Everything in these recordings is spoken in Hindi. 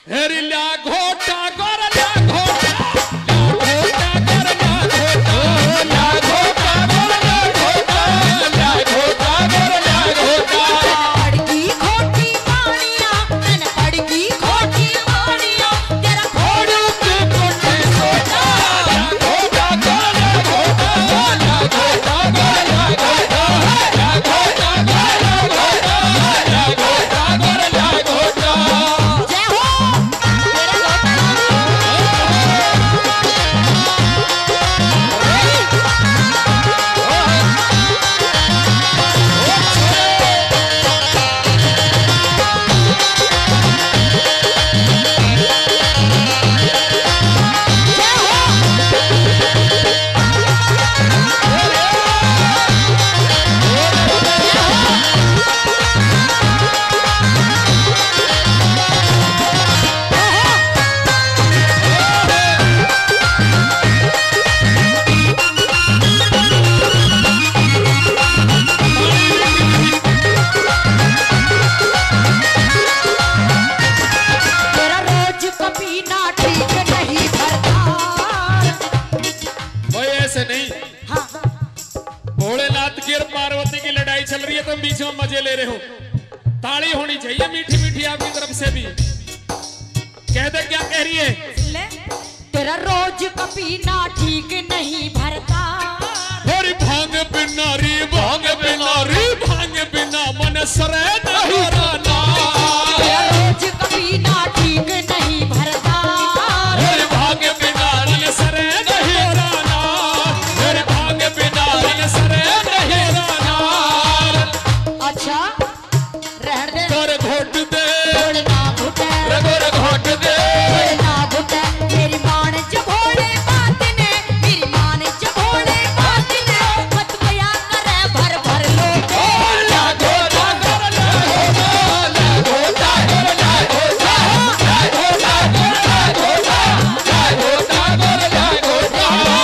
हेरी ल्या घोटा कर ल्या घोटा कर ल्या घोटा ल्या घोटा कर ल्या घोटा पड़गी खोटी पानिया तन पड़गी खोटी पानिया तेरा घोड़ू के कोटे सोटा ल्या घोटा कर ल्या घोटा ल्या घोटा कर ल्या घोटा ल्या घोटा कर ल्या घोटा ल्या घोटा कर ल्या घोटा जय हो तेरा रोज कभी ना ठीक नहीं भरता। भाई ऐसे नहीं हाँ भोलेनाथ की और पार्वती की लड़ाई चल रही है तुम बीच में मजे ले रहे हो। ताली होनी चाहिए मीठी मीठी आपकी तरफ से भी। कह दे क्या कह रही है? ले तेरा रोज कभी ना ठीक नहीं भरता। होरी भांग बिना री भांग बिना री भांग बिना मन सरे नहीं राना। तेरा रोज कभी ना ठीक नहीं भरता। होरी भांग बिना मन सरे नहीं राना। होरी भांग बिना मन सरे नहीं राना। अच्छा रहने दे कर घोट दे थोड़े ना घुटे कर घोट दे थोड़े ना घुटे मेरी मान जब भोले बात ने मेरी मान जब भोले बात ने मत बया करे भर भर लोटे। ल्या घोटा कर ल्या घोटा कर ल्या घोटा ल्या घोटा कर ल्या घोटा ल्या घोटा कर ल्या घोटा।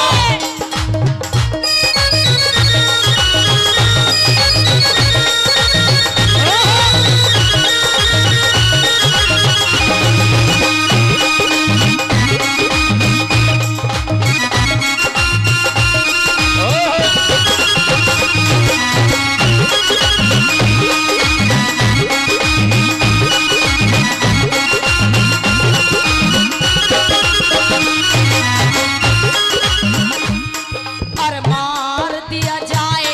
और मार दिया जाए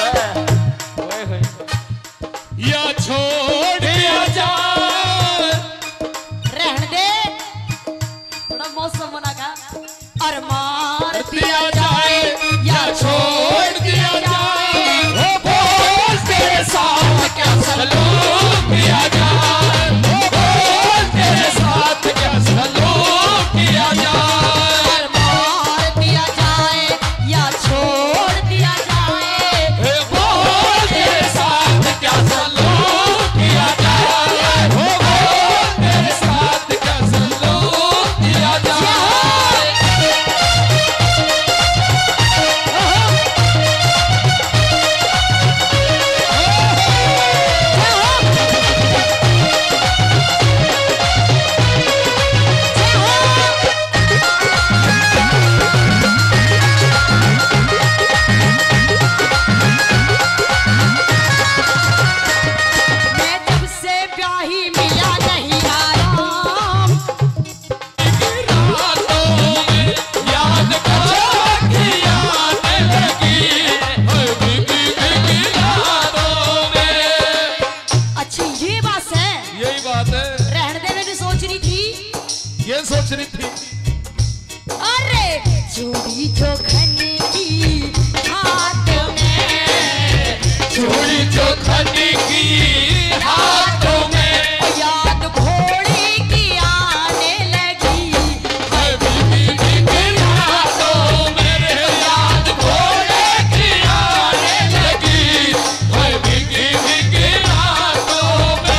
या छोड़ दिया जाए रहने दे थोड़ा मौसम बना का और मार दिया जाए या छोड़ दिया जाए। वो बोल तेरे साथ क्या सलूक किया जाए। वो बोल तेरे साथ क्या सलूक किया जाए। और मार दिया जाए या छोड़ दिया जाए। वो बोल तेरे साथ क्या सलूक किया जाए। वो बोल तेरे साथ क्या सलूक किया जाए। मैं जब से ब्याही मिला नहीं आराम। रातों में याद किया लगी भीगी रातों में। अच्छा ये बात है यही बात है रहने दे मैं भी सोच रही थी ये सोच रही थी। अरे चोरी जो खने की हाथ में चोरी जो खनी की हाथों में याद घोड़े की आने लगी। भीगी रातों में याद घोड़े की आने लगी। भीगी रातों में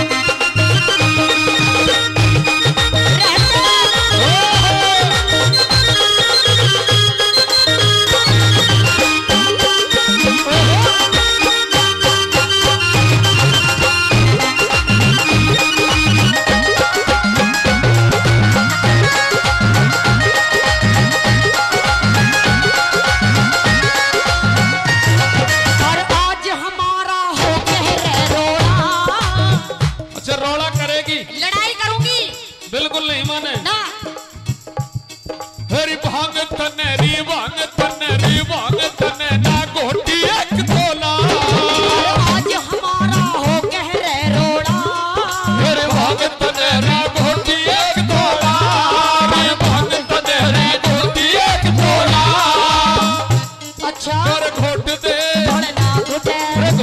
रहने दे अच्छा गोरे घोट दे थोड़े ना घुटे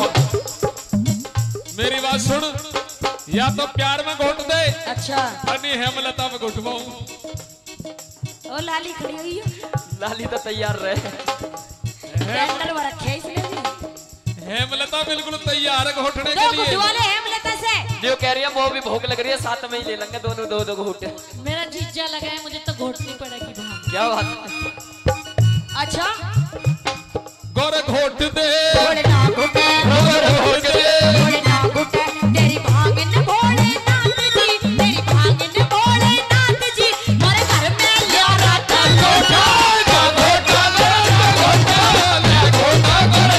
मेरी बात सुन या तो प्यार में घोट दे अच्छा अन्य हेमलता में घुटवाऊं ओ लाली खड़ी हुई है लाली तो तैयार रहे कैंडल में रखे है इसने जी हेमलता बिल्कुल तैयार है घोटने दो के लिए घुट वाले हेमलता से जो कह रही है वो भी भूख लग रही है साथ में ही ले लेंगे दोनों दो दो घूट मेरा जीजा लगा है मुझे तो घोटनी पड़ेगी भाई क्या बात अच्छा गोरे घोट दे थोड़े ना घुटे गोरे घोट दे थोड़े ना घुटे तेरी भांग न भोले नाथ जी तेरी भांग न भोले नाथ जी मोरे घर में लिया रात घोटा घोटा घोटा घोटा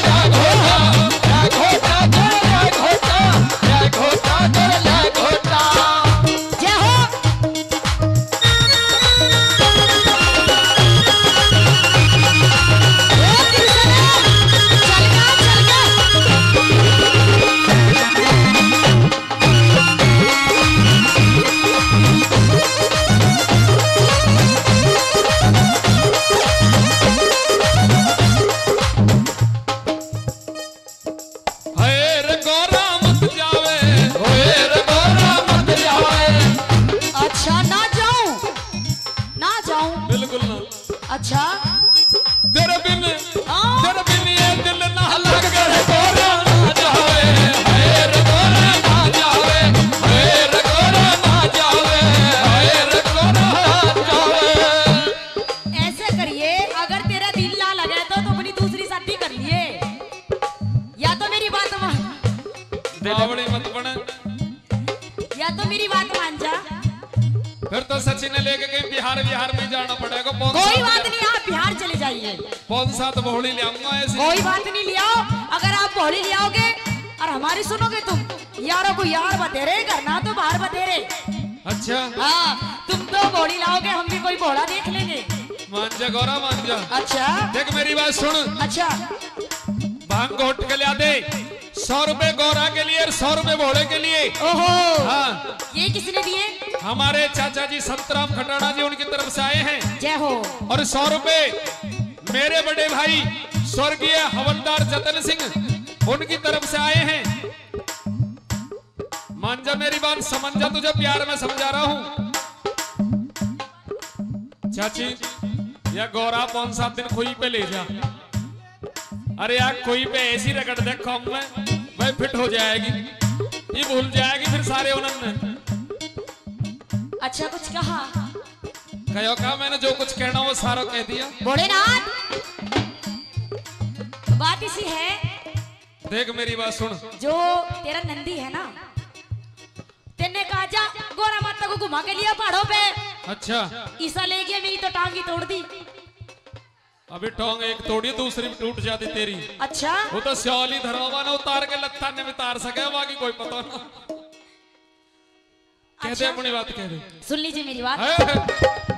जय हो चल गा रे गोरा मत जावे रे गोरा मत जावे अच्छा ना जाऊं बिल्कुल ना अच्छा तेरे बिन हाँ। ये दिल ना लगे रे गोरा ना जावे रे गोरा ना जावे रे गोरा ना जावे रे गोरा ना जावे ऐसे करिए अगर तेरा दिल ना लगे तो अपनी दूसरी शादी कर लिए या तो मेरी बात मान बावड़ी मत बने या तो मेरी बात मान जा फिर तो सचिन ने लेके कहीं बिहार में जाना पड़ेगा कोई बात नहीं आप बिहार चले जाइए कौन सा तो बहुड़ी ले आऊंगा ऐसे कोई बात नहीं ले आओ अगर आप भोली ले आओगे और हमारी सुनोगे तुम यारों को यार बतेरे करना तो बाहर बतेरे अच्छा हाँ तुम तो भोली लाओगे हम भी कोई भोला देख लेंगे मान जा गौरा मान जा अच्छा देख मेरी बात सुन अच्छा भांग घोट के लिया दे 100 रुपए गौरा के लिए और 100 रुपए भोले के लिए ओहो हाँ ये किसने दिए हमारे चाचा जी संतराम खटाड़ा जी उनकी तरफ से आए हैं जय हो और 100 रुपए मेरे बड़े भाई स्वर्गीय हवलदार जतन सिंह उनकी तरफ से आए हैं मान जा मेरी बात समझ जा तुझे प्यार में समझा रहा हूं चाची या गौरा 5-7 दिन खुई पे ले जा अरे यार खुई पे ऐसी रगड़ दे कम में वह फिट हो जाएगी ये भूल जाएगी फिर सारे उन्होंने अच्छा कुछ कहा कहो कहा मैंने जो कुछ कहना वो सारा कह दिया भोलेनाथ बात इसी है देख मेरी बात सुन जो तेरा नंदी है ना तेने कहा जा गोरा माता को घुमा के लिया पहाड़ों पे अच्छा ईसा ले गया मेरी तो टांग ही तोड़ दी अभी टोंग एक तोड़ी दूसरी टूट जाती तेरी अच्छा वो तो श्याली धरवा ना उतार के लत्था ने उतार सके बाकी कोई पता ना कह दे अच्छा। अपनी बात कह दे सुन लीजिए मेरी बात